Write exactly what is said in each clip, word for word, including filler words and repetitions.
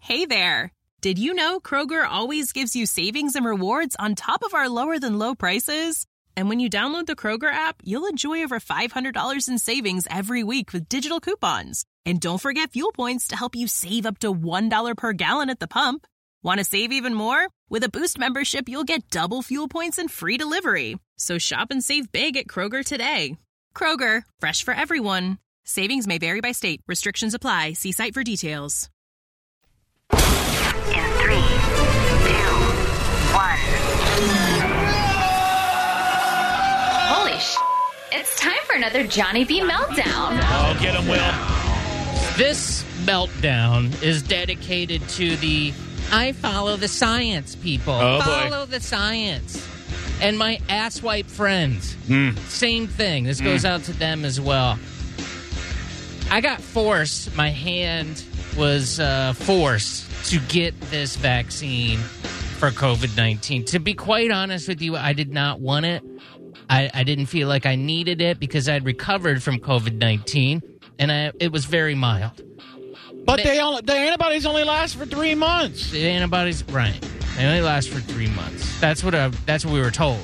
Hey there. Did you know Kroger always gives you savings and rewards on top of our lower-than-low prices? And when you download the Kroger app, you'll enjoy over five hundred dollars in savings every week with digital coupons. And don't forget fuel points to help you save up to one dollar per gallon at the pump. Want to save even more? With a Boost membership, you'll get double fuel points and free delivery. So shop and save big at Kroger today. Kroger, fresh for everyone. Savings may vary by state. Restrictions apply. See site for details. In three, two, one. Holy sh! It's time for another Johnny B meltdown. Oh, get him, Will. This meltdown is dedicated to the I follow the science people. Oh, boy. Follow the science. And my asswipe friends. Mm. Same thing. This goes Mm. out to them as well. I got forced. My hand was uh, forced to get this vaccine for COVID nineteen. To be quite honest with you, I did not want it. I, I didn't feel like I needed it because I'd recovered from COVID nineteen, and I, it was very mild. But they only, the antibodies only last for three months. The antibodies, right? They only last for three months. That's what I, that's what we were told.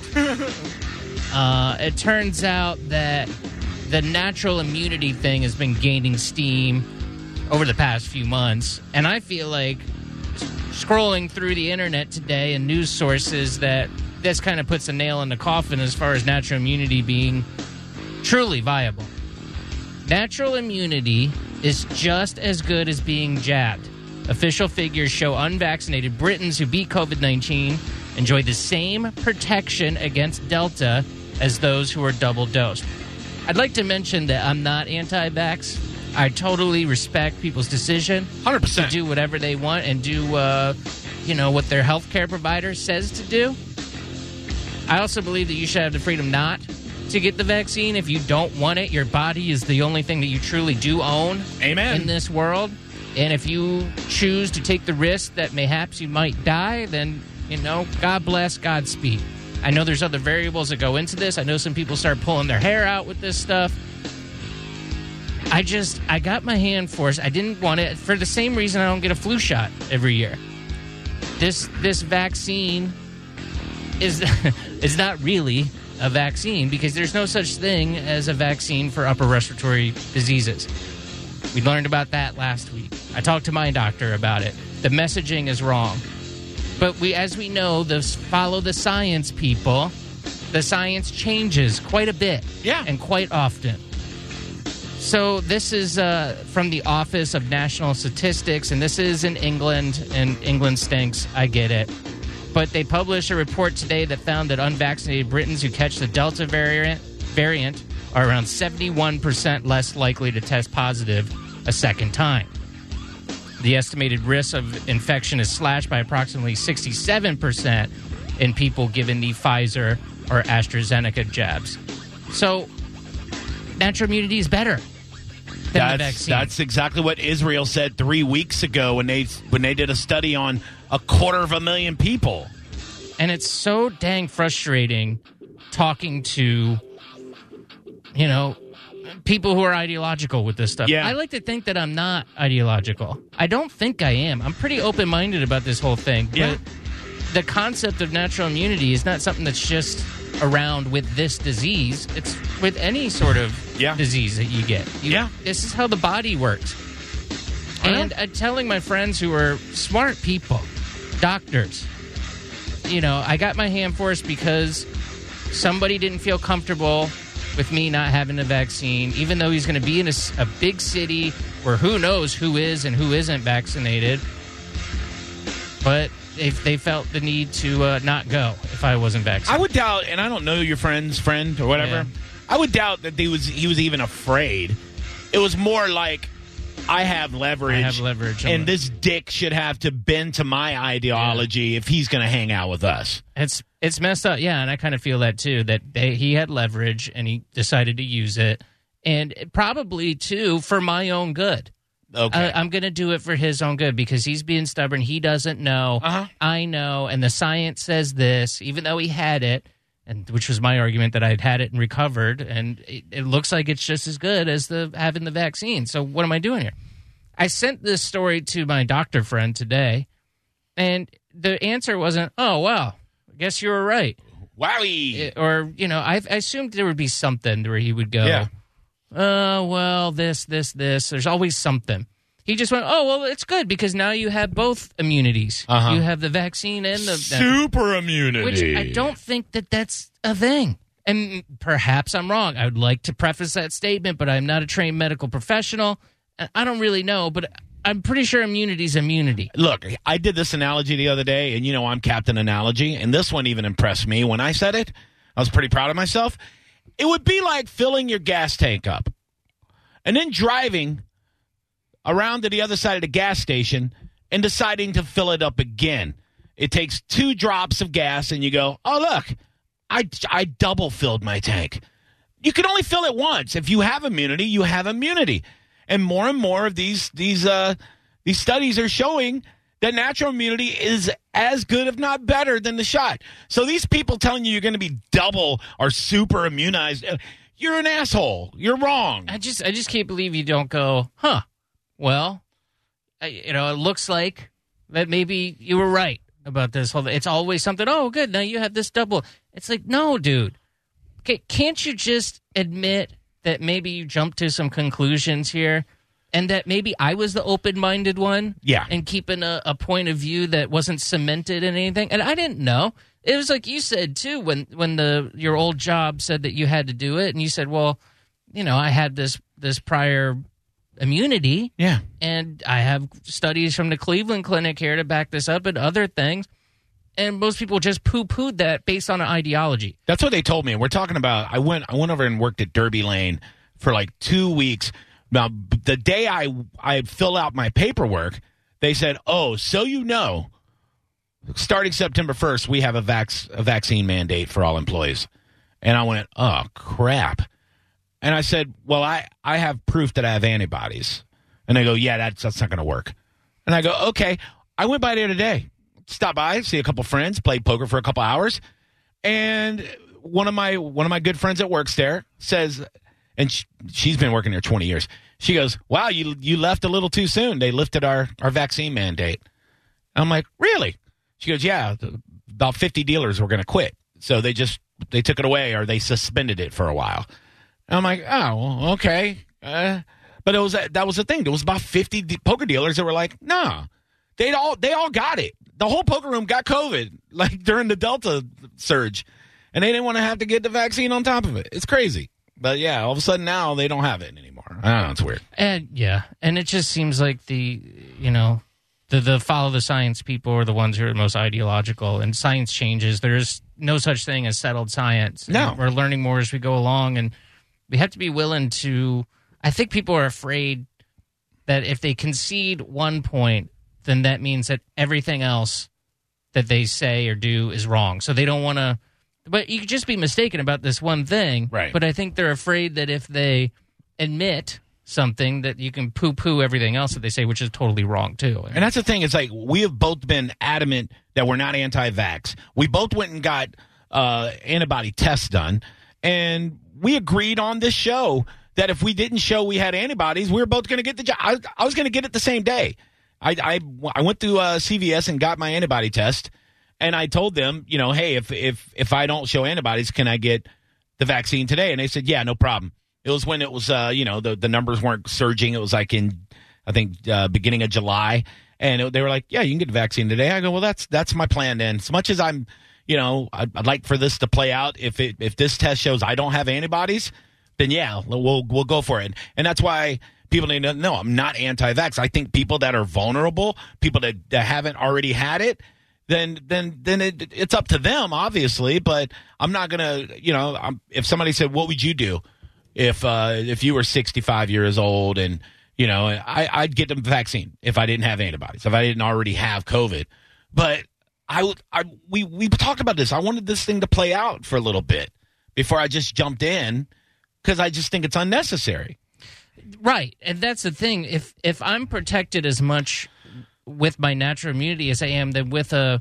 uh, it turns out that the natural immunity thing has been gaining steam over the past few months, and I feel like scrolling through the internet today and news sources that this kind of puts a nail in the coffin as far as natural immunity being truly viable. Natural immunity is just as good as being jabbed. Official figures show unvaccinated Britons who beat COVID nineteen enjoy the same protection against Delta as those who are double dosed. I'd like to mention that I'm not anti-vax. I totally respect people's decision one hundred percent. to do whatever they want and do, uh, you know, what their healthcare provider says to do. I also believe that you should have the freedom not to get the vaccine if you don't want it. Your body is the only thing that you truly do own Amen. in this world. And if you choose to take the risk that mayhaps you might die, then, you know, God bless, Godspeed. I know there's other variables that go into this. I know some people start pulling their hair out with this stuff. I just, I got my hand forced. I didn't want it for the same reason I don't get a flu shot every year. This this vaccine is is not really a vaccine because there's no such thing as a vaccine for upper respiratory diseases. We learned about that last week. I talked to my doctor about it. The messaging is wrong. But we, as we know, those follow the science people, the science changes quite a bit. Yeah. And quite often. So this is uh, from the Office of National Statistics, and this is in England, and England stinks. I get it. But they published a report today that found that unvaccinated Britons who catch the Delta variant variant are around seventy-one percent less likely to test positive a second time. The estimated risk of infection is slashed by approximately sixty-seven percent in people given the Pfizer or AstraZeneca jabs. So natural immunity is better than That's, the vaccine. that's exactly what Israel said three weeks ago when they when they did a study on a quarter of a million people. And it's so dang frustrating talking to, you know, people who are ideological with this stuff. Yeah. I like to think that I'm not ideological. I don't think I am. I'm pretty open-minded about this whole thing. But Yeah. the concept of natural immunity is not something that's just around with this disease. It's with any sort of Yeah. disease that you get. You, Yeah. This is how the body works. And I'm telling my friends who are smart people, doctors, you know, I got my hand forced because somebody didn't feel comfortable with me not having the vaccine, even though he's going to be in a, s- a big city where who knows who is and who isn't vaccinated. But if they felt the need to uh, not go if I wasn't vaccinated. I would doubt, and I don't know your friend's friend or whatever. Yeah. I would doubt that he was he was even afraid. It was more like, I have leverage. I have leverage. And this dick should have to bend to my ideology yeah. if he's going to hang out with us. It's it's messed up, yeah, and I kind of feel that too, that they, he had leverage and he decided to use it. And probably, too, for my own good. Okay. I, I'm going to do it for his own good because he's being stubborn. He doesn't know. Uh-huh. I know, and the science says this, even though he had it, and which was my argument that I'd had it and recovered, and it, it looks like it's just as good as the having the vaccine. So what am I doing here? I sent this story to my doctor friend today, and the answer wasn't, oh, wow, I guess you were right. Wowie. Or, you know, I, I assumed there would be something where he would go, Yeah. oh, well, this, this, this. There's always something. He just went, oh, well, it's good because now you have both immunities. Uh-huh. You have the vaccine and the... Super immunity. Which I don't think that that's a thing. And perhaps I'm wrong. I would like to preface that statement, but I'm not a trained medical professional. I don't really know, but I'm pretty sure immunity is immunity. Look, I did this analogy the other day, and you know I'm Captain Analogy, and this one even impressed me when I said it. I was pretty proud of myself. It would be like filling your gas tank up and then driving around to the other side of the gas station and deciding to fill it up again. It takes two drops of gas, and you go, oh, look, I, I double filled my tank. You can only fill it once. If you have immunity, you have immunity. And more and more of these these uh, these studies are showing that natural immunity is as good, if not better, than the shot. So these people telling you you're going to be double or super immunized, you're an asshole. You're wrong. I just I just can't believe you don't go, huh, well, I, you know, it looks like that maybe you were right about this whole thing. It's always something, oh, good, now you have this double. It's like, no, dude. Okay, can't you just admit that maybe you jumped to some conclusions here and that maybe I was the open-minded one? Yeah. And keeping a, a point of view that wasn't cemented in anything. And I didn't know. It was like you said, too, when, when the your old job said that you had to do it. And you said, well, you know, I had this this prior immunity. Yeah. And I have studies from the Cleveland Clinic here to back this up and other things. And most people just poo-pooed that based on an ideology. That's what they told me. And we're talking about, I went I went over and worked at Derby Lane for like two weeks. Now, the day I, I fill out my paperwork, they said, oh, so you know, starting September first, we have a, vac- a vaccine mandate for all employees. And I went, oh, crap. And I said, well, I, I have proof that I have antibodies. And they go, yeah, that's, that's not going to work. And I go, okay. I went by there today. Stop by, see a couple friends, play poker for a couple hours, and one of my one of my good friends that works there says, and she, she's been working there twenty years. She goes, "Wow, you you left a little too soon. They lifted our, our vaccine mandate." I'm like, "Really?" She goes, "Yeah, about fifty dealers were going to quit, so they just they took it away or they suspended it for a while." And I'm like, "Oh, well, okay," uh, but it was that was the thing. There was about fifty de- poker dealers that were like, "Nah." They all they all got it. The whole poker room got COVID, like during the Delta surge, and they didn't want to have to get the vaccine on top of it. It's crazy, but yeah, all of a sudden now they don't have it anymore. I don't know, it's weird. And yeah, and it just seems like the you know the the follow the science people are the ones who are the most ideological, and science changes. There's no such thing as settled science. No, and we're learning more as we go along, and we have to be willing to. I think people are afraid that if they concede one point, then that means that everything else that they say or do is wrong. So they don't want to... But you could just be mistaken about this one thing. Right. But I think they're afraid that if they admit something, that you can poo-poo everything else that they say, which is totally wrong, too. And that's the thing. It's like we have both been adamant that we're not anti-vax. We both went and got uh, antibody tests done, and we agreed on this show that if we didn't show we had antibodies, we were both going to get the job. I, I was going to get it the same day. I, I, I went to uh, C V S and got my antibody test, and I told them, you know, hey, if if if I don't show antibodies, can I get the vaccine today? And they said, yeah, no problem. It was when it was, uh, you know, the, the numbers weren't surging. It was like in, I think, uh, beginning of July, and it, they were like, yeah, you can get the vaccine today. I go, well, that's that's my plan then. As much as I'm, you know, I'd, I'd like for this to play out. If it if this test shows I don't have antibodies, then yeah, we'll we'll go for it. And that's why people need to know I'm not anti-vax. I think people that are vulnerable, people that, that haven't already had it, then then then it, it's up to them, obviously. But I'm not gonna, you know, I'm, if somebody said, "What would you do if uh, if you were sixty-five years old?" and you know, I, I'd get the vaccine if I didn't have antibodies, if I didn't already have COVID. But I, I we we talked about this. I wanted this thing to play out for a little bit before I just jumped in because I just think it's unnecessary. Right, and that's the thing. If if I'm protected as much with my natural immunity as I am, then with a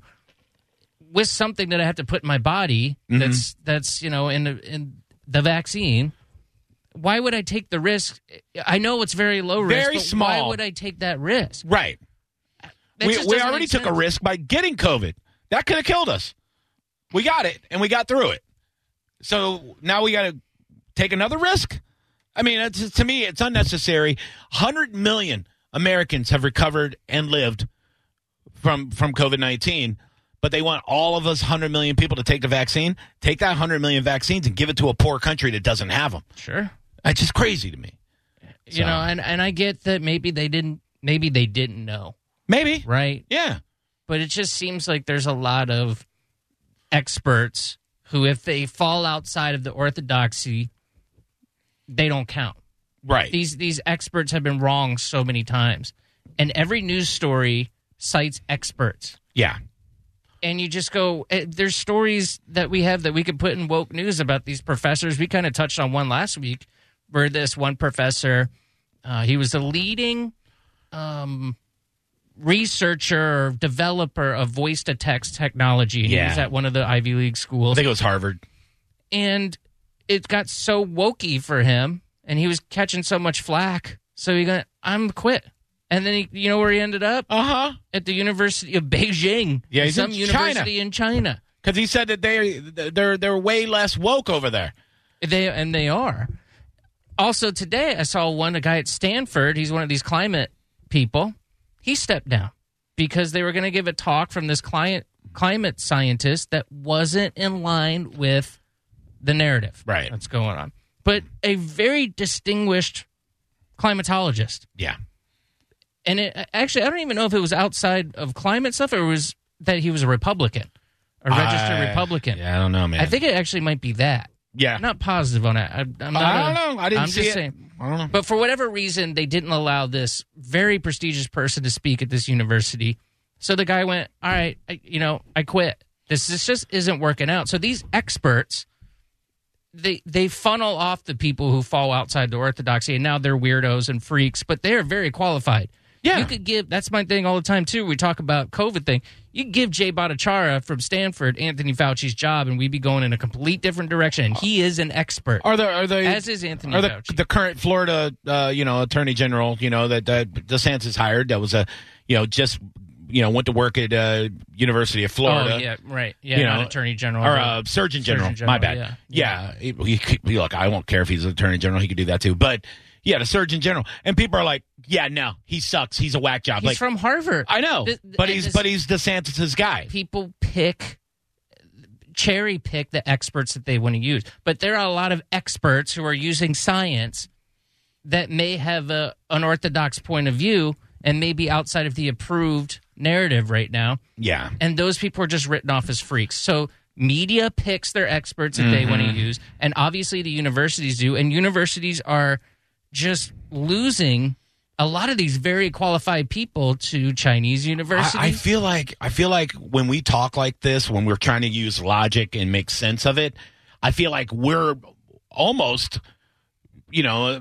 with something that I have to put in my body, mm-hmm. that's that's you know in the, in the vaccine, why would I take the risk? I know it's very low risk, Very but small. why would I take that risk? Right. That We, just we doesn't already make took a sense. risk by getting COVID. That could have killed us. We got it, and we got through it. So now we got to take another risk? I mean, it's, to me, it's unnecessary. one hundred million Americans have recovered and lived from, from COVID nineteen, but they want all of us one hundred million people to take the vaccine. Take that one hundred million vaccines and give it to a poor country that doesn't have them. Sure. It's just crazy to me. You So- know, and, and I get that maybe they didn't maybe they didn't know, Maybe. right? Yeah. But it just seems like there's a lot of experts who, if they fall outside of the orthodoxy, they don't count. Right. These these experts have been wrong so many times. And every news story cites experts. Yeah. And you just go, eh, there's stories that we have that we could put in woke news about these professors. We kind of touched on one last week where this one professor, uh, he was a leading um, researcher or developer of voice-to-text technology. And Yeah. he was at one of the Ivy League I schools. think it was Harvard. And it got so wokey for him, and he was catching so much flack. So he got, I'm quit. And then he, you know where he ended up? Uh-huh. At the University of Beijing. Yeah, he's some in university in China. Because he said that they they're they're way less woke over there. They and they are. Also today, I saw one a guy at Stanford. He's one of these climate people. He stepped down because they were going to give a talk from this client climate scientist that wasn't in line with the narrative Right. that's going on. But a very distinguished climatologist. Yeah. And it, actually, I don't even know if it was outside of climate stuff or it was that he was a Republican, a registered I- Republican. Yeah, I don't know, man. I think it actually might be that. Yeah. I'm not positive on that. I, I'm not I a- don't know. I didn't I'm see just it. saying. I don't know. But for whatever reason, they didn't allow this very prestigious person to speak at this university. So the guy went, all right, I, you know, I quit. This, this just isn't working out. So these experts, they they funnel off the people who fall outside the orthodoxy, and now they're weirdos and freaks, but they are very qualified. Yeah. You could give, that's my thing all the time, too. We talk about COVID thing. You could give Jay Bhattacharya from Stanford Anthony Fauci's job, and we'd be going in a complete different direction. And he is an expert. Are there are they As is Anthony are the, Fauci. the current Florida uh, you know attorney general you know that that DeSantis hired that was a you know just you know went to work at uh, University of Florida. Oh, yeah, right. Yeah, You not know, Attorney General. or but- uh, Surgeon General. Surgeon General, My bad. yeah. Yeah, He, he could- he- look, I won't care if he's an Attorney General. He could do that too. But yeah, the Surgeon General, and people are like, yeah, no, he sucks. He's a whack job. He's like from Harvard. I know, Th- th- but and he's this- but he's DeSantis's guy. People pick, cherry pick the experts that they want to use. But there are a lot of experts who are using science that may have a unorthodox point of view and may be outside of the approved narrative right now. Yeah, And those people are just written off as freaks. So media picks their experts that they want to use, and obviously the universities do. And universities are just losing a lot of these very qualified people to Chinese universities. I, I feel like I feel like when we talk like this, when we're trying to use logic and make sense of it, I feel like we're almost, you know,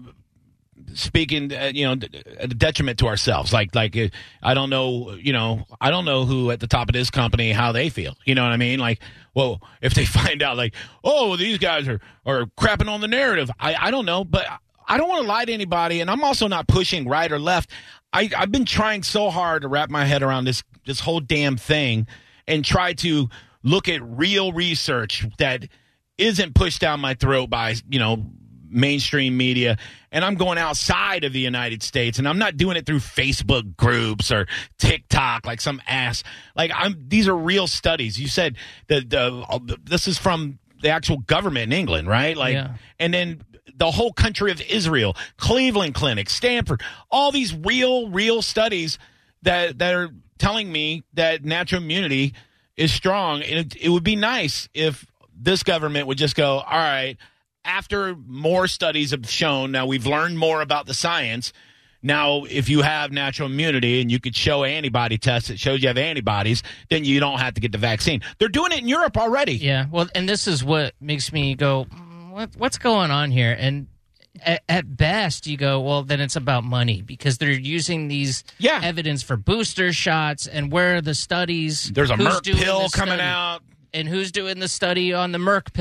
speaking, uh, you know, at a detriment to ourselves. Like, like uh, I don't know, you know, I don't know who at the top of this company how they feel. You know what I mean? Like, well, if they find out, like, oh, these guys are are crapping on the narrative, I I don't know, but I don't want to lie to anybody, and I'm also not pushing right or left. I, I've been trying so hard to wrap my head around this this whole damn thing and try to look at real research that isn't pushed down my throat by, you know, mainstream media. And I'm going outside of the United States, and I'm not doing it through Facebook groups or TikTok like some ass. Like, I'm these are real studies. You said that the this is from the actual government in England, right? Like, Yeah. and then the whole country of Israel, Cleveland Clinic, Stanford, all these real, real studies that that are telling me that natural immunity is strong. And it, it would be nice if this government would just go, all right, after more studies have shown, now we've learned more about the science. Now, if you have natural immunity and you could show an antibody test that shows you have antibodies, then you don't have to get the vaccine. They're doing it in Europe already. Yeah, well, and this is what makes me go, "Mm, what, what's going on here? And at, at best, you go, well, then it's about money because they're using these Yeah. evidence for booster shots and where are the studies? There's a Who's Merck doing pill this coming study? out. And who's doing the study on the Merck pill?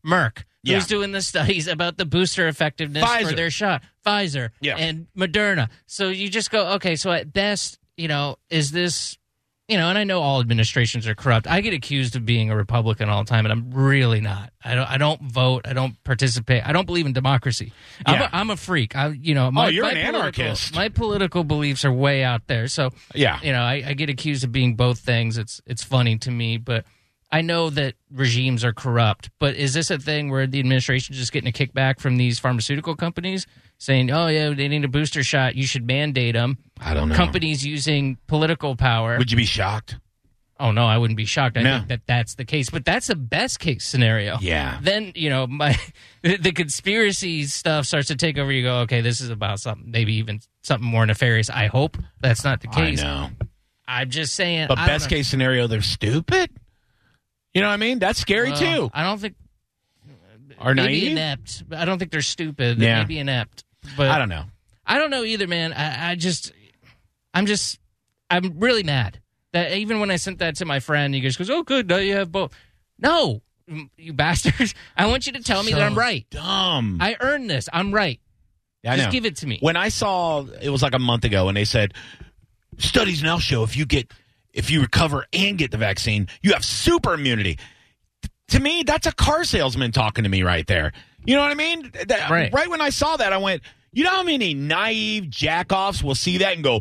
Merck, Yeah. who's doing the studies about the booster effectiveness Pfizer. for their shot. Pfizer Yeah. and Moderna. So you just go, okay, so at best, you know, is this, you know, and I know all administrations are corrupt. I get accused of being a Republican all the time, and I'm really not. I don't I don't vote. I don't participate. I don't believe in democracy. I'm, Yeah. a, I'm a freak. I, you know, my, Oh, you're my an political- anarchist. My political beliefs are way out there. So, Yeah. you know, I, I get accused of being both things. It's it's funny to me, but I know that regimes are corrupt. But is this a thing where the administration is just getting a kickback from these pharmaceutical companies saying, oh, yeah, they need a booster shot, you should mandate them? I don't know. Companies using political power. Would you be shocked? Oh, no, I wouldn't be shocked. I No. think that that's the case. But that's a best case scenario. Yeah. Then, you know, my the conspiracy stuff starts to take over. You go, okay, this is about something, maybe even something more nefarious. I hope that's not the case. I know. I'm just saying. But I don't best know. case scenario, they're stupid. You know what I mean? That's scary Well, too. I don't think. Are Maybe naive? inept. I don't think they're stupid. They Yeah. may be inept. But I don't know. I don't know either, man. I, I just, I'm just, I'm really mad that even when I sent that to my friend, he just goes, "Oh, good, now you have both." No, you bastards! I want you to tell me So that I'm right. Dumb. I earned this. I'm right. I Just know. give it to me. When I saw, it was like a month ago, and they said, studies now show if you get, if you recover and get the vaccine, you have super immunity. To me, that's a car salesman talking to me right there. You know what I mean? That- Right. Right when I saw that, I went, you know how many naive jackoffs will see that and go,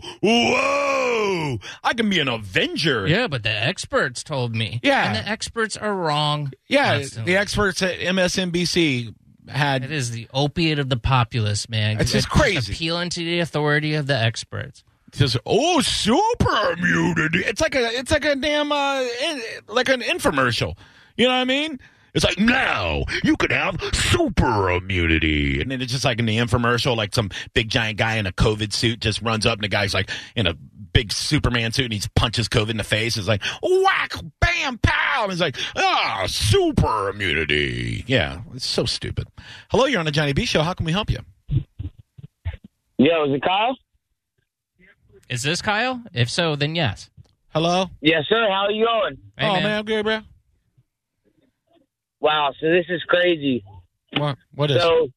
whoa, I can be an Avenger. Yeah, but the experts told me. Yeah. And the experts are wrong. Yeah, constantly. the experts at M S N B C had It is the opiate of the populace, man. It's just It's crazy. appealing to the authority of the experts. just oh super immunity. It's like a it's like a damn uh, in, like an infomercial. You know what I mean? It's like now you could have super immunity, and then it's just like in the infomercial, like some big giant guy in a COVID suit just runs up, and the guy's like in a big Superman suit, and he punches COVID in the face. It's like whack, bam, pow. And it's like ah, super immunity. Yeah, it's so stupid. Hello, you're on the Johnny B Show. How can we help you? Yo, is it Kyle? Is this Kyle? If so, then yes. Hello. Yes, sir. How are you going? Hey, oh man. man, I'm good, bro. Wow, so this is crazy. What? What is? So,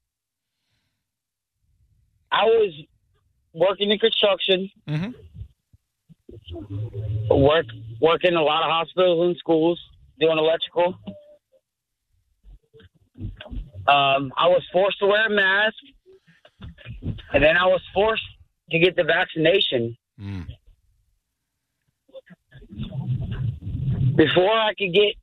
I was working in construction, Mhm. work working in a lot of hospitals and schools, doing electrical. Um, I was forced to wear a mask, and then I was forced to get the vaccination. Mm. Before I could get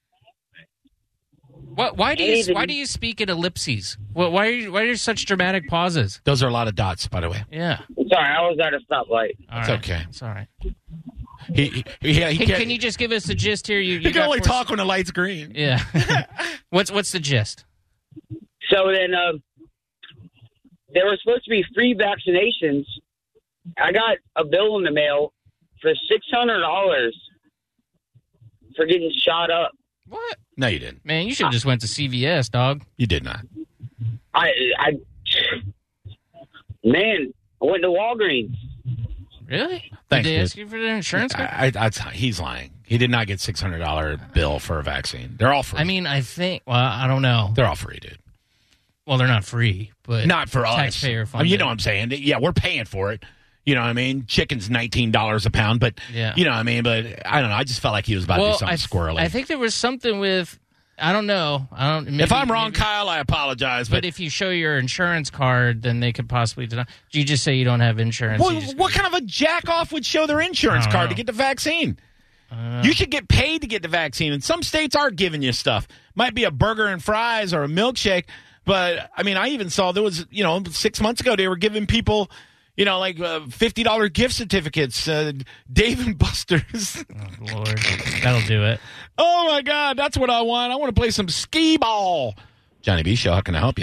What, why do you Anything. why do you speak in ellipses? Well, why are you, why are there such dramatic pauses? Those are a lot of dots, by the way. Yeah. sorry, I was at a stoplight. All It's right. okay. It's all right. He, he, yeah, he Can, can't, can you just give us the gist here? You, you he can got only four- talk when the light's green. Yeah. what's what's the gist? So then uh, there were supposed to be free vaccinations. I got a bill in the mail for six hundred dollars for getting shot up. What? No, you didn't. Man, you should have just went to C V S, dog. You did not. I, I, man, I went to Walgreens. Really? Thanks, Did they dude. ask you for their insurance card? I, I, I, he's lying. He did not get six hundred dollars bill for a vaccine. They're all free. I mean, I think. Well, I don't know. they're all free, dude. Well, they're not free, but Not for us. taxpayer I funded. mean, you know what I'm saying? Yeah, we're paying for it. You know what I mean? Chicken's nineteen dollars a pound, but Yeah. you know what I mean? But I don't know. I just felt like he was about to well, do something I, squirrely. I think there was something with. I don't know. I don't. Maybe, if I'm wrong, maybe- Kyle, I apologize. But, But if you show your insurance card, then they could possibly deny. You just say you don't have insurance. what, you just what kind of a jack off would show their insurance I don't card know. to get the vaccine? You should get paid to get the vaccine, and some states are giving you stuff. Might be a burger and fries or a milkshake, but I mean, I even saw there was, you know, six months ago they were giving people, you know, like uh, fifty dollars gift certificates, uh, Dave and Buster's. Oh, Lord, that'll do it. Oh my God, that's what I want. I want to play some skee ball. Johnny B Show, how can I help you?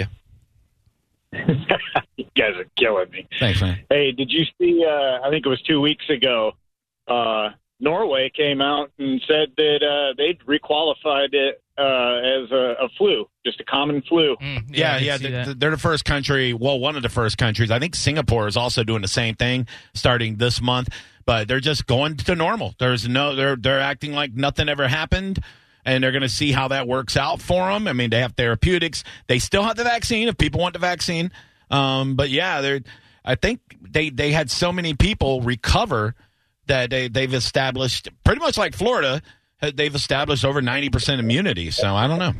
You guys are killing me. Thanks, man. Hey, did you see, uh, I think it was two weeks ago, uh, Norway came out and said that uh, they'd requalified it uh, as a, a flu, just a common flu. Mm, Yeah, I did yeah, see th- that. th- they're the first country. Well, one of the first countries. I think Singapore is also doing the same thing starting this month. But they're just going to normal. There's no, they're they're acting like nothing ever happened. and they're going to see how that works out for them. I mean, they have therapeutics. They still have the vaccine if people want the vaccine. Um, but, yeah, they're, I think they, they had so many people recover that they, they've established, pretty much like Florida, they've established over ninety percent immunity. So I don't know.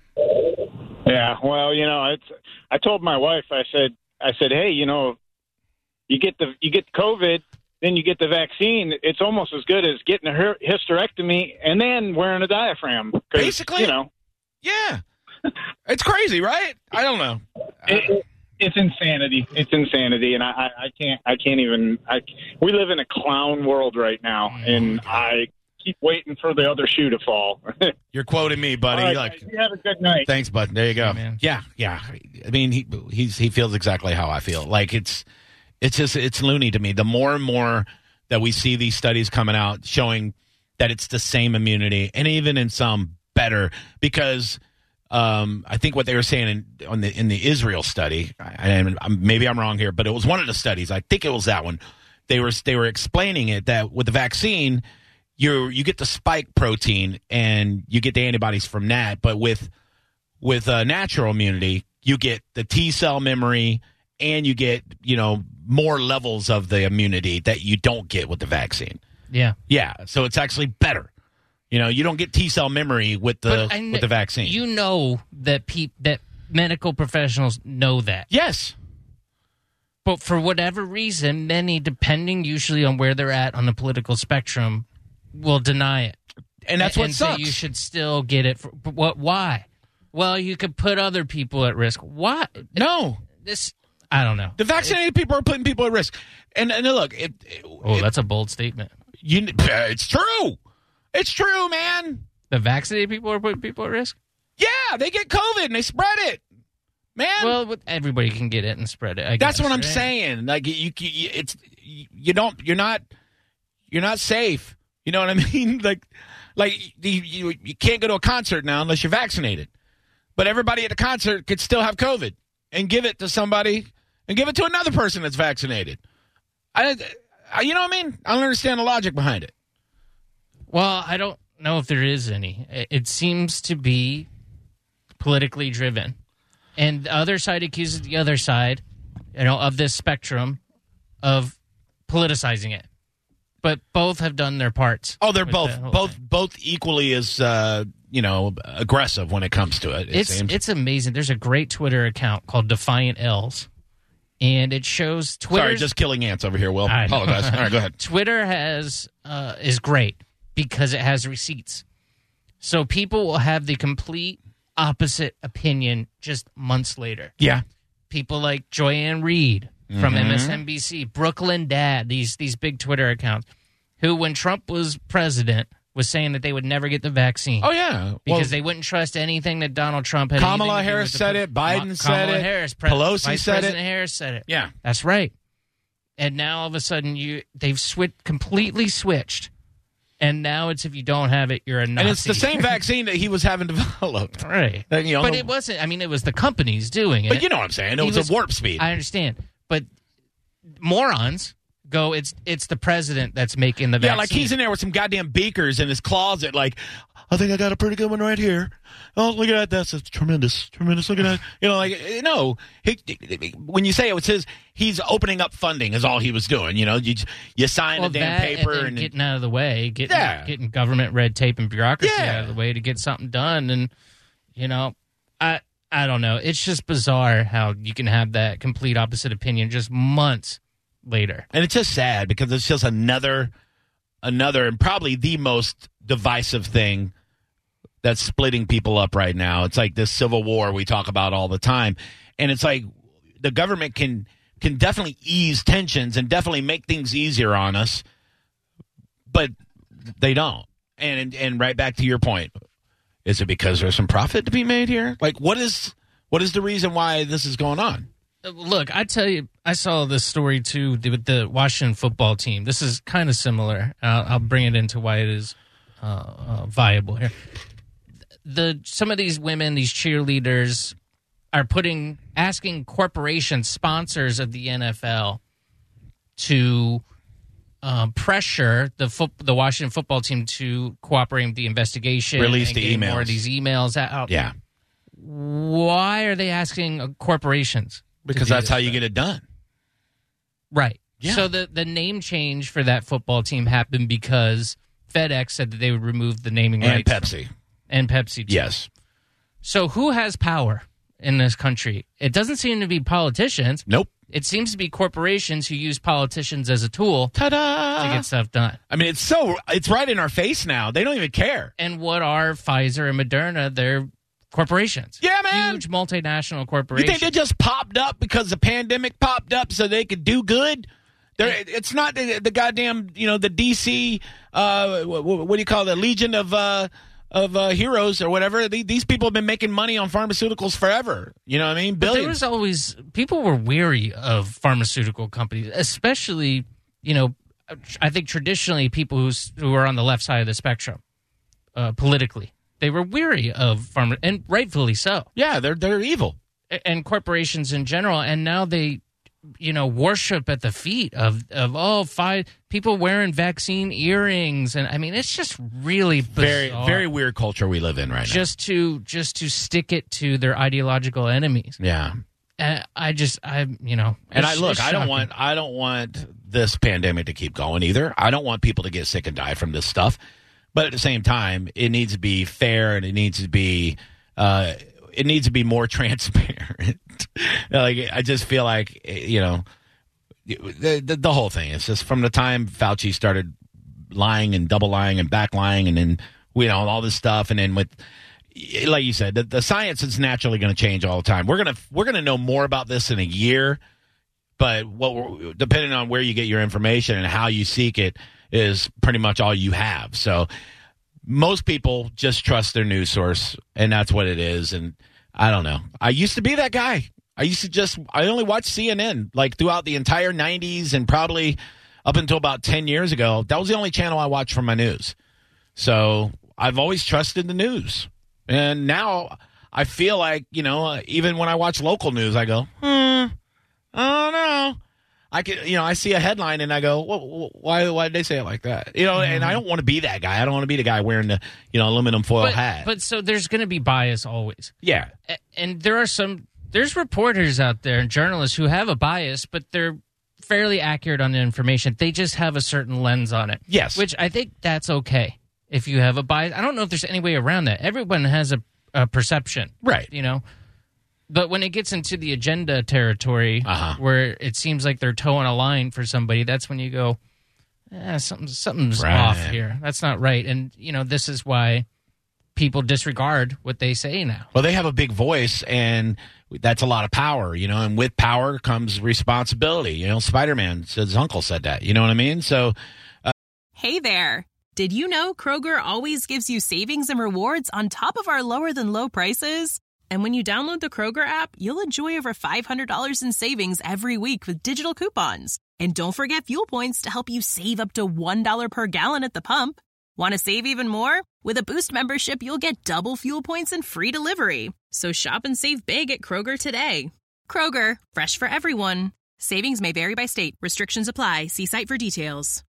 Yeah, well, you know, it's, I told my wife, I said, I said, hey, you know, you get the you get COVID, then you get the vaccine. It's almost as good as getting a her- hysterectomy and then wearing a diaphragm. Basically, you know, yeah, it's crazy, right? I don't know. It, it, it's insanity. It's insanity, and I, I, I can't. I can't even. I, we live in a clown world right now, and I keep waiting for the other shoe to fall. You're quoting me, buddy. All right, Like, guys, you have a good night. Thanks, bud. There you go. Yeah, yeah, yeah. I mean, he he's he feels exactly how I feel. Like it's it's just it's loony to me. The more and more that we see these studies coming out showing that it's the same immunity, and even in some better, because um, I think what they were saying in on the in the Israel study, and maybe I'm wrong here, but it was one of the studies. I think it was that one. They were they were explaining it that with the vaccine, you you get the spike protein and you get the antibodies from that, but with with uh, natural immunity, you get the T cell memory and you get, you know, more levels of the immunity that you don't get with the vaccine. Yeah, yeah. So it's actually better. You know, you don't get T cell memory with the But I kn- with the vaccine. You know that pe- that medical professionals know that. Yes. But for whatever reason, many, depending usually on where they're at on the political spectrum, will deny it. And that's what and sucks. say you should still get it. For, but what? Why? Well, you could put other people at risk. Why? No. This, I don't know. The vaccinated people are putting people at risk. And, and look, it, it, Oh, it- that's a bold statement. you, it's true. It's true, man. The vaccinated people are putting people at risk? Yeah, they get COVID and they spread it. Man. Well, but everybody can get it and spread it. I That's guess, what I'm right? saying. Like you, you, it's you don't, you're not, you're not safe. You know what I mean? Like, like you, you, you can't go to a concert now unless you're vaccinated. But everybody at the concert could still have COVID and give it to somebody and give it to another person that's vaccinated. I, I you know what I mean? I don't understand the logic behind it. Well, I don't know if there is any. It, it seems to be politically driven. And the other side accuses the other side, you know, of this spectrum of politicizing it. But both have done their parts. Oh, they're with both the whole both thing. both equally as uh, you know aggressive when it comes to it. It It's seems. it's amazing. There's a great Twitter account called Defiant L's, and it shows Twitter. Sorry, just killing ants over here. Will I know. apologize. All right, go ahead. Twitter has uh, is great because it has receipts, so people will have the complete opposite opinion just months later. Yeah. People like Joyanne Reed from Mm-hmm. M S N B C, Brooklyn Dad, these these big Twitter accounts, who when Trump was president was saying that they would never get the vaccine. Oh yeah, Because well, they wouldn't trust anything that Donald Trump had. Kamala anything to do Harris with the- said it, Biden Ma- said Kamala it, Harris, Pre- Pelosi Vice said it. President Harris said it. yeah. That's right. And now all of a sudden you they've switched completely switched. And now it's if you don't have it, you're a Nazi. And it's the same vaccine that he was having developed. right? Then, you know, But it wasn't. I mean, it was the companies doing it. But you know what I'm saying? It He was, was- a warp speed. I understand, but morons go. It's it's the president that's making the yeah, vaccine. like he's in there with some goddamn beakers in his closet. Like, I think I got a pretty good one right here. Oh, look at that! That's a tremendous, tremendous. Look at that! You know, like no. He, when you say it was his, he's opening up funding is all he was doing. You know, you you sign well, a damn that paper and, then and, getting out of the way, getting Yeah. getting government red tape and bureaucracy Yeah. out of the way to get something done. And you know, I I don't know. It's just bizarre how you can have that complete opposite opinion just months later. and it's just sad because it's just another, another, and probably the most divisive thing that's splitting people up right now. It's like this civil war we talk about all the time. And it's like the government can can definitely ease tensions and definitely make things easier on us, but they don't. And and right back to your point, is it because there's some profit to be made here? Like what is what is the reason why this is going on? Look, I tell you, I saw this story too with the Washington football team. This is kind of similar. I'll, I'll bring it into why it is uh, uh, viable here. The some of these women, these cheerleaders, are putting asking corporation sponsors of the N F L to uh, pressure the fo- the Washington football team to cooperate with the investigation. Release and the getting emails. more of these emails out. Yeah. Why are they asking uh, corporations? to Because do that's this how you then? get it done. Right. Yeah. So the, the name change for that football team happened because FedEx said that they would remove the naming And rights. Pepsi. From, and Pepsi, too. Yes. So who has power in this country? It doesn't seem to be politicians. Nope. It seems to be corporations who use politicians as a tool Ta-da! to get stuff done. I mean, it's so it's right in our face now. They don't even care. And what are Pfizer and Moderna? They're corporations. Yeah, man. Huge multinational You corporations. think they just popped up because the pandemic popped up so they could do good? They're, it's not the, the goddamn, you know, the D C, uh, what, what do you call it, the Legion of uh, of uh, Heroes or whatever. These people have been making money on pharmaceuticals forever. You know what I mean? But there Billions. was always, people were weary of pharmaceutical companies, especially, you know, I think traditionally people who's, who are on the left side of the spectrum uh, politically. They were weary of pharma, and rightfully so. Yeah, they're they're evil. And corporations in general, and now they, you know, worship at the feet of of oh, five people wearing vaccine earrings, and I mean, it's just really bizarre. Very very weird culture we live in right now. Just to just to stick it to their ideological enemies. Yeah. And I just I you know, And I it's- look, it's I don't shocking. want I don't want this pandemic to keep going either. I don't want people to get sick and die from this stuff. But at the same time, it needs to be fair and it needs to be uh, it needs to be more transparent. Like I just feel like, you know, the, the the whole thing. It's just from the time Fauci started lying and double lying and back lying, and then you know all this stuff, and then with like you said, the, the science is naturally going to change all the time. We're gonna we're gonna know more about this in a year, but what we're, depending on where you get your information and how you seek it is pretty much all you have. So most people just trust their news source, and that's what it is. And I don't know. I used to be that guy. I used to just I only watched C N N like throughout the entire nineties and probably up until about ten years ago. That was the only channel I watched for my news. So I've always trusted the news. And now I feel like, you know, uh, even when I watch local news, I go, hmm, I don't know. I can, you know, I see a headline and I go, well, why, why did they say it like that? You know, mm-hmm. And I don't want to be that guy. I don't want to be the guy wearing the, you know, aluminum foil but, hat. But so there's going to be bias always. Yeah. A- And there are some, there's reporters out there and journalists who have a bias, but they're fairly accurate on the information. They just have a certain lens on it. Yes. Which I think that's okay if you have a bias. I don't know if there's any way around that. Everyone has a, a perception. Right. You know? But when it gets into the agenda territory, uh-huh. where it seems like they're towing a line for somebody, that's when you go, eh, something, something's right. off here. That's not right. And, you know, this is why people disregard what they say now. Well, they have a big voice, and that's a lot of power, you know, and with power comes responsibility. You know, Spider-Man, his uncle said that. You know what I mean? So, uh, Hey there. Did you know Kroger always gives you savings and rewards on top of our lower-than-low prices? And when you download the Kroger app, you'll enjoy over five hundred dollars in savings every week with digital coupons. And don't forget fuel points to help you save up to one dollar per gallon at the pump. Want to save even more? With a Boost membership, you'll get double fuel points and free delivery. So shop and save big at Kroger today. Kroger, fresh for everyone. Savings may vary by state. Restrictions apply. See site for details.